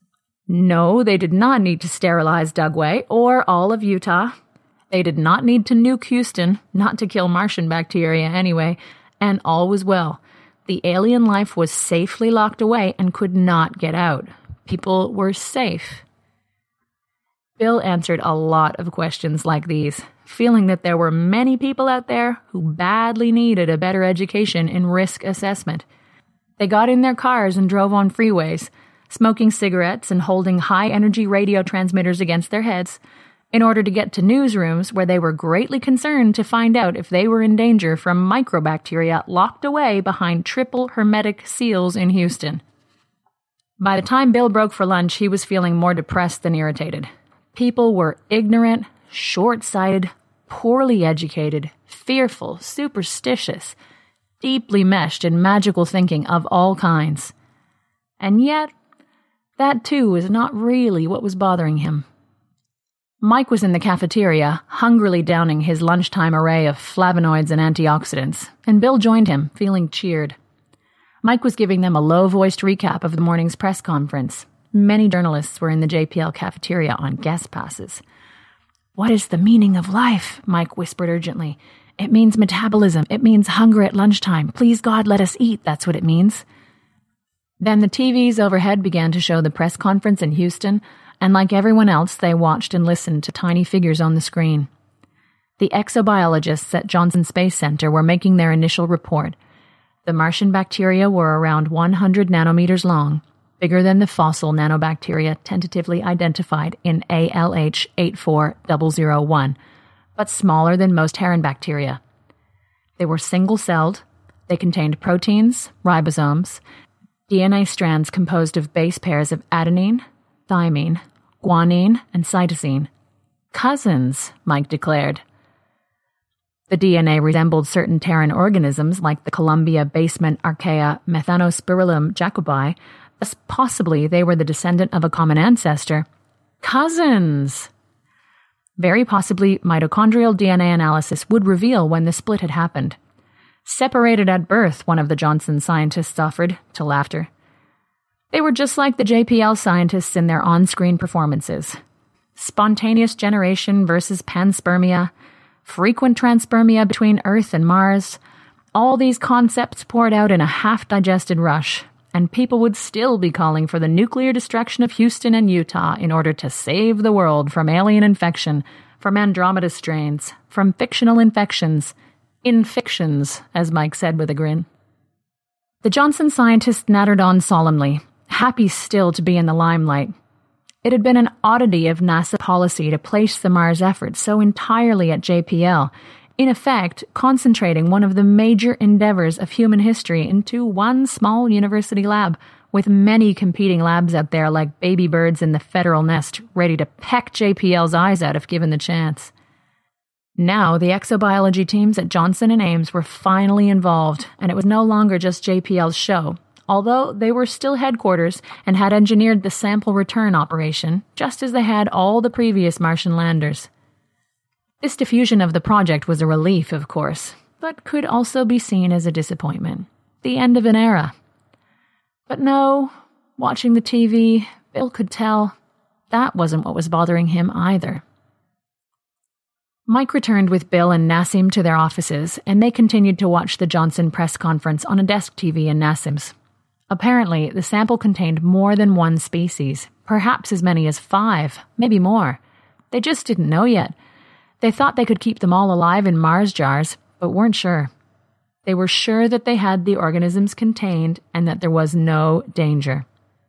No, they did not need to sterilize Dugway or all of Utah. They did not need to nuke Houston, not to kill Martian bacteria anyway, and all was well. The alien life was safely locked away and could not get out. People were safe. Bill answered a lot of questions like these, feeling that there were many people out there who badly needed a better education in risk assessment. They got in their cars and drove on freeways, smoking cigarettes and holding high-energy radio transmitters against their heads, in order to get to newsrooms where they were greatly concerned to find out if they were in danger from microbacteria locked away behind triple hermetic seals in Houston. By the time Bill broke for lunch, he was feeling more depressed than irritated. People were ignorant, short-sighted, poorly educated, fearful, superstitious, deeply meshed in magical thinking of all kinds. And yet, that too was not really what was bothering him. Mike was in the cafeteria, hungrily downing his lunchtime array of flavonoids and antioxidants, and Bill joined him, feeling cheered. Mike was giving them a low-voiced recap of the morning's press conference. Many journalists were in the JPL cafeteria on guest passes. "What is the meaning of life?" Mike whispered urgently. "It means metabolism. It means hunger at lunchtime. Please, God, let us eat. That's what it means." Then the TVs overhead began to show the press conference in Houston, and like everyone else, they watched and listened to tiny figures on the screen. The exobiologists at Johnson Space Center were making their initial report. The Martian bacteria were around 100 nanometers long, bigger than the fossil nanobacteria tentatively identified in ALH 84001, but smaller than most heron bacteria. They were single-celled, they contained proteins, ribosomes, DNA strands composed of base pairs of adenine, thymine, guanine, and cytosine. Cousins, Mike declared. The DNA resembled certain Terran organisms like the Columbia basement archaea Methanospirillum jacobi, thus possibly they were the descendant of a common ancestor. Cousins! Very possibly mitochondrial DNA analysis would reveal when the split had happened. Separated at birth, one of the Johnson scientists offered, to laughter. They were just like the JPL scientists in their on-screen performances. Spontaneous generation versus panspermia, frequent transpermia between Earth and Mars, all these concepts poured out in a half-digested rush, and people would still be calling for the nuclear destruction of Houston and Utah in order to save the world from alien infection, from Andromeda strains, from fictional infections, infictions, as Mike said with a grin. The Johnson scientists nattered on solemnly, happy still to be in the limelight. It had been an oddity of NASA policy to place the Mars effort so entirely at JPL, in effect concentrating one of the major endeavors of human history into one small university lab, with many competing labs out there like baby birds in the federal nest, ready to peck JPL's eyes out if given the chance. Now, the exobiology teams at Johnson and Ames were finally involved, and it was no longer just JPL's show, although they were still headquarters and had engineered the sample return operation, just as they had all the previous Martian landers. This diffusion of the project was a relief, of course, but could also be seen as a disappointment. The end of an era. But no, watching the TV, Bill could tell that wasn't what was bothering him either. Mike returned with Bill and Nassim to their offices, and they continued to watch the Johnson press conference on a desk TV in Nassim's. Apparently, the sample contained more than one species, perhaps as many as 5, maybe more. They just didn't know yet. They thought they could keep them all alive in Mars jars, but weren't sure. They were sure that they had the organisms contained and that there was no danger.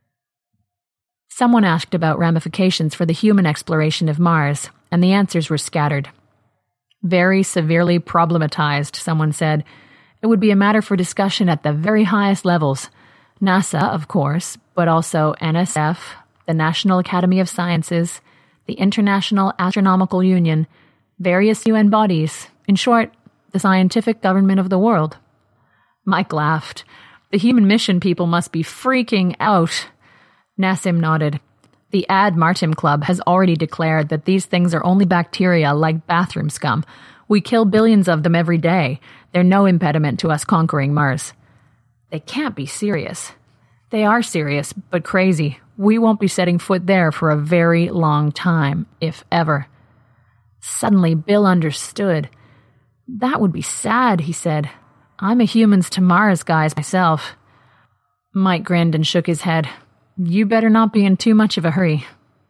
Someone asked about ramifications for the human exploration of Mars, and the answers were scattered. Very severely problematized, someone said. It would be a matter for discussion at the very highest levels. NASA, of course, but also NSF, the National Academy of Sciences, the International Astronomical Union, various UN bodies, in short, the scientific government of the world. Mike laughed. The human mission people must be freaking out. Nassim nodded. The Ad Martem Club has already declared that these things are only bacteria like bathroom scum. We kill billions of them every day. They're no impediment to us conquering Mars. They can't be serious. They are serious, but crazy. We won't be setting foot there for a very long time, if ever. Suddenly, Bill understood. That would be sad, he said. I'm a humans to Mars guy myself. Mike grinned and shook his head. You better not be in too much of a hurry.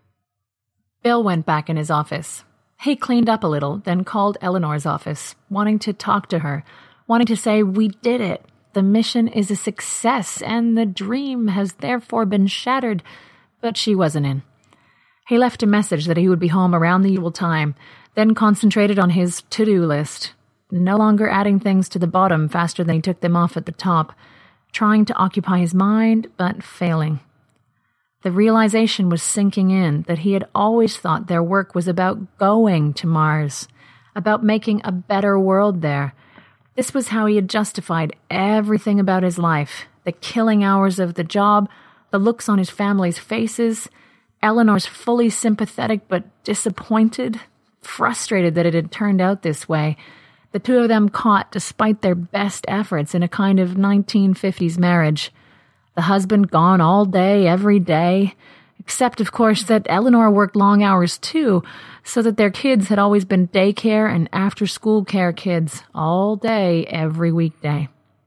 Bill went back in his office. He cleaned up a little, then called Eleanor's office, wanting to talk to her, wanting to say, we did it. The mission is a success, and the dream has therefore been shattered. But she wasn't in. He left a message that he would be home around the usual time, then concentrated on his to-do list, no longer adding things to the bottom faster than he took them off at the top, trying to occupy his mind, but failing. The realization was sinking in that he had always thought their work was about going to Mars, about making a better world there. This was how he had justified everything about his life, the killing hours of the job, the looks on his family's faces, Eleanor's fully sympathetic but disappointed, frustrated that it had turned out this way. The two of them caught despite their best efforts in a kind of 1950s marriage. The husband gone all day, every day, except, of course, that Eleanor worked long hours too, so that their kids had always been daycare and after-school care kids all day, every weekday.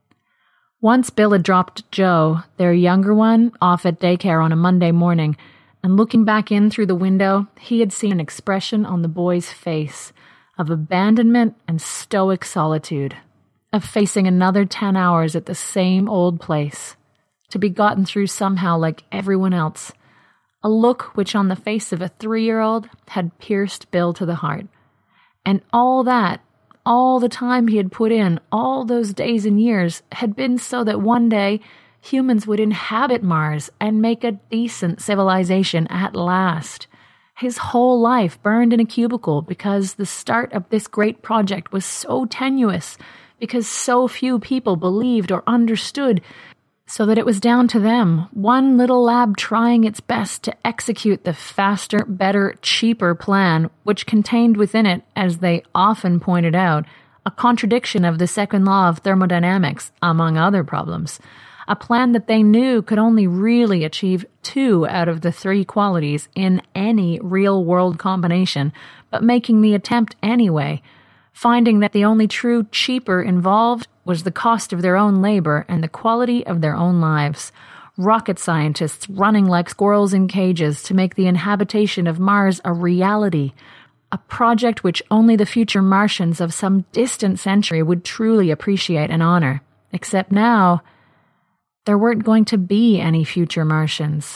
Once Bill had dropped Joe, their younger one, off at daycare on a Monday morning, and looking back in through the window, he had seen an expression on the boy's face of abandonment and stoic solitude, of facing another 10 hours at the same old place, to be gotten through somehow like everyone else. A look which on the face of a 3-year-old had pierced Bill to the heart. And all that, all the time he had put in, all those days and years, had been so that one day humans would inhabit Mars and make a decent civilization at last. His whole life burned in a cubicle because the start of this great project was so tenuous, because so few people believed or understood, so that it was down to them, one little lab trying its best to execute the faster, better, cheaper plan, which contained within it, as they often pointed out, a contradiction of the second law of thermodynamics, among other problems. A plan that they knew could only really achieve 2 out of the 3 qualities in any real-world combination, but making the attempt anyway, finding that the only true cheaper involved was the cost of their own labor and the quality of their own lives. Rocket scientists running like squirrels in cages to make the inhabitation of Mars a reality, a project which only the future Martians of some distant century would truly appreciate and honor. Except now, there weren't going to be any future Martians.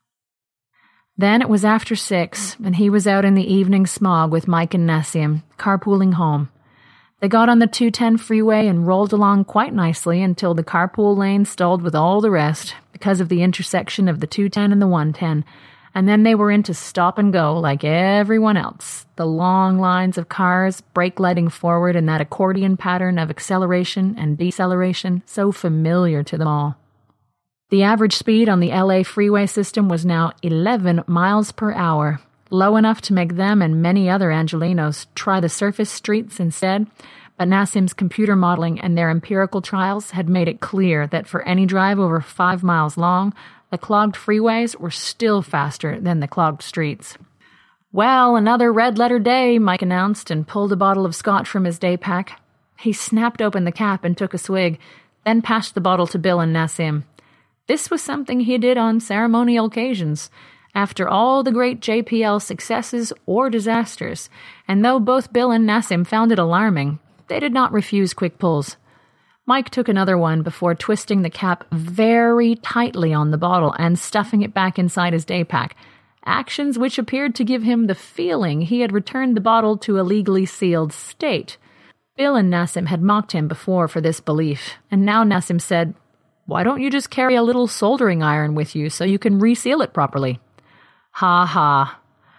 Then it was after 6, and he was out in the evening smog with Mike and Nassim, carpooling home. They got on the 210 freeway and rolled along quite nicely until the carpool lane stalled with all the rest because of the intersection of the 210 and the 110, and then they were into stop and go like everyone else, the long lines of cars brake lighting forward in that accordion pattern of acceleration and deceleration so familiar to them all. The average speed on the LA freeway system was now 11 miles per hour, low enough to make them and many other Angelenos try the surface streets instead, but Nassim's computer modeling and their empirical trials had made it clear that for any drive over 5 miles long, the clogged freeways were still faster than the clogged streets. Well, another red-letter day, Mike announced and pulled a bottle of scotch from his day pack. He snapped open the cap and took a swig, then passed the bottle to Bill and Nassim. This was something he did on ceremonial occasions, after all the great JPL successes or disasters, and though both Bill and Nassim found it alarming, they did not refuse quick pulls. Mike took another one before twisting the cap very tightly on the bottle and stuffing it back inside his day pack, actions which appeared to give him the feeling he had returned the bottle to a legally sealed state. Bill and Nassim had mocked him before for this belief, and now Nassim said, "Why don't you just carry a little soldering iron with you so you can reseal it properly?" Ha ha.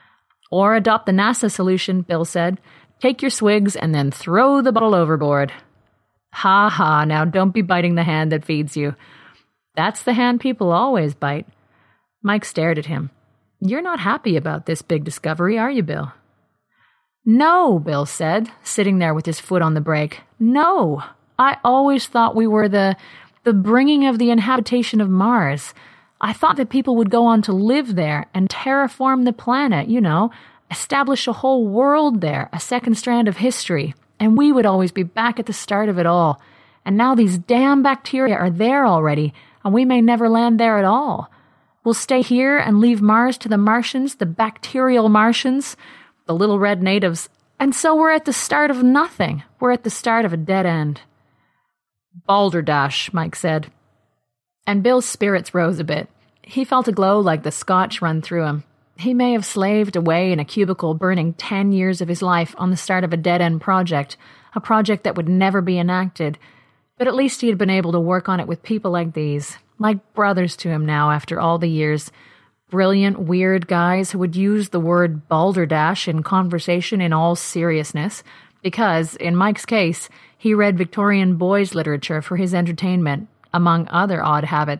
Or adopt the NASA solution, Bill said. Take your swigs and then throw the bottle overboard. Ha ha, now don't be biting the hand that feeds you. That's the hand people always bite. Mike stared at him. You're not happy about this big discovery, are you, Bill? No, Bill said, sitting there with his foot on the brake. No, I always thought we were the bringing of the inhabitation of Mars. I thought that people would go on to live there and terraform the planet, establish a whole world there, a second strand of history, and we would always be back at the start of it all. And now these damn bacteria are there already, and we may never land there at all. We'll stay here and leave Mars to the Martians, the bacterial Martians, the little red natives, and so we're at the start of nothing. We're at the start of a dead end. Balderdash, Mike said. And Bill's spirits rose a bit. He felt a glow like the scotch run through him. He may have slaved away in a cubicle burning 10 years of his life on the start of a dead-end project, a project that would never be enacted, but at least he had been able to work on it with people like these, like brothers to him now after all the years, brilliant, weird guys who would use the word balderdash in conversation in all seriousness, because, in Mike's case, he read Victorian boys' literature for his entertainment, among other odd habits,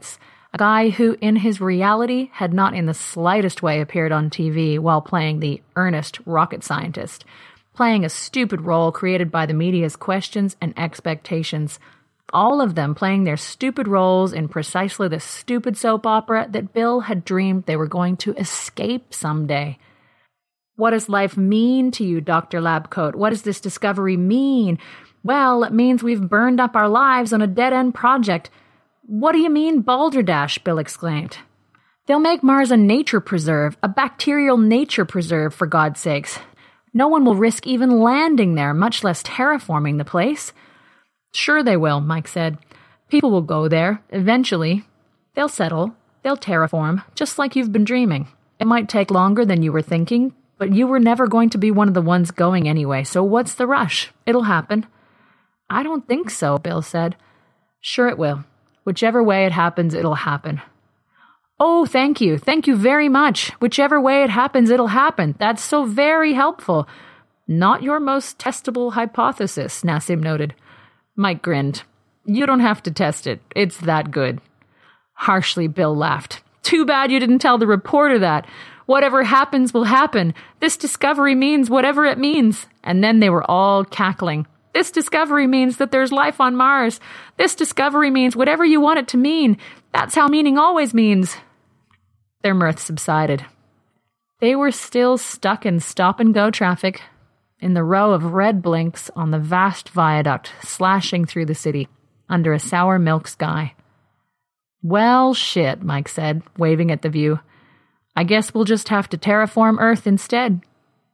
A guy who, in his reality, had not in the slightest way appeared on TV while playing the earnest rocket scientist, playing a stupid role created by the media's questions and expectations. All of them playing their stupid roles in precisely the stupid soap opera that Bill had dreamed they were going to escape someday. What does life mean to you, Dr. Labcoat? What does this discovery mean? Well, it means we've burned up our lives on a dead-end project. What do you mean, balderdash? Bill exclaimed. They'll make Mars a nature preserve, a bacterial nature preserve, for God's sakes. No one will risk even landing there, much less terraforming the place. Sure they will, Mike said. People will go there, eventually. They'll settle. They'll terraform, just like you've been dreaming. It might take longer than you were thinking, but you were never going to be one of the ones going anyway, so what's the rush? It'll happen. I don't think so, Bill said. Sure it will. Whichever way it happens, it'll happen. Oh, thank you. Thank you very much. Whichever way it happens, it'll happen. That's so very helpful. Not your most testable hypothesis, Nassim noted. Mike grinned. You don't have to test it. It's that good. Harshly, Bill laughed. Too bad you didn't tell the reporter that. Whatever happens will happen. This discovery means whatever it means. And then they were all cackling. This discovery means that there's life on Mars. This discovery means whatever you want it to mean. That's how meaning always means. Their mirth subsided. They were still stuck in stop-and-go traffic, in the row of red blinks on the vast viaduct slashing through the city, under a sour milk sky. Well, shit, Mike said, waving at the view. I guess we'll just have to terraform Earth instead.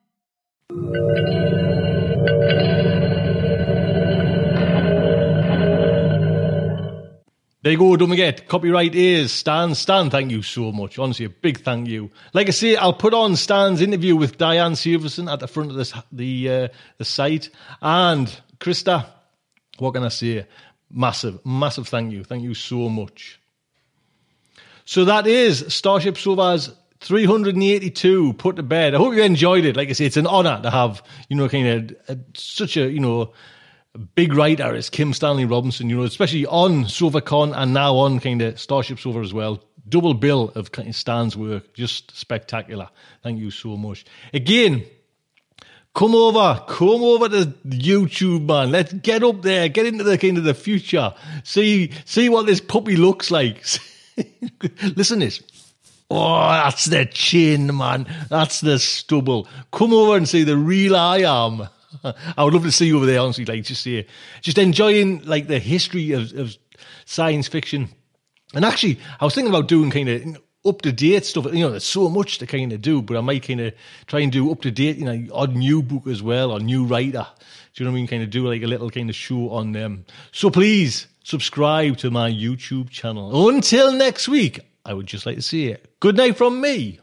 There you go, don't forget, copyright is Stan. Stan, thank you so much. Honestly, a big thank you. Like I say, I'll put on Stan's interview with Diane Severson at the front of the site. And Krista, what can I say? Massive thank you. Thank you so much. So that is Starship Sofa's 382 put to bed. I hope you enjoyed it. Like I say, it's an honour to have, kind of such a, big writer as Kim Stanley Robinson, especially on SofaCon and now on kind of Starship Sofa as well. Double bill of kind of Stan's work. Just spectacular. Thank you so much. Again, come over to YouTube, man. Let's get up there, get into the kind of the future. See what this puppy looks like. Listen to this. Oh, that's the chin, man. That's the stubble. Come over and see the real I am. I would love to see you over there, honestly, like just enjoying like the history of science fiction. And actually, I was thinking about doing kind of up-to-date stuff. There's so much to kind of do, but I might kind of try and do up-to-date, odd new book as well, or new writer. Do you know what I mean? Kind of do like a little kind of show on them. So please subscribe to my YouTube channel. Until next week, I would just like to say good night from me.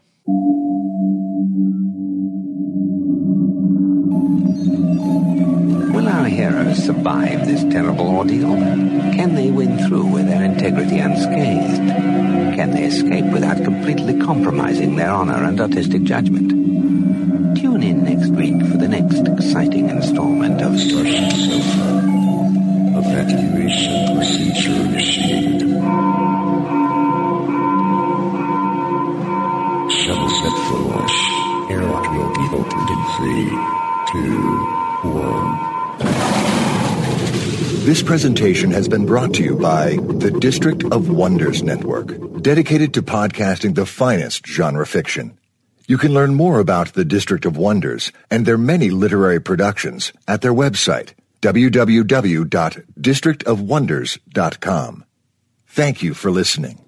Will our heroes survive this terrible ordeal? Can they win through with their integrity unscathed? Can they escape without completely compromising their honor and artistic judgment? Tune in next week for the next exciting installment of Starship Sofa. Evacuation procedure initiated. Shuttle set for launch. Airlock will be opened in 3, 2, 1. This presentation has been brought to you by the District of Wonders Network, dedicated to podcasting the finest genre fiction. You can learn more about the District of Wonders and their many literary productions at their website, www.districtofwonders.com. Thank you for listening.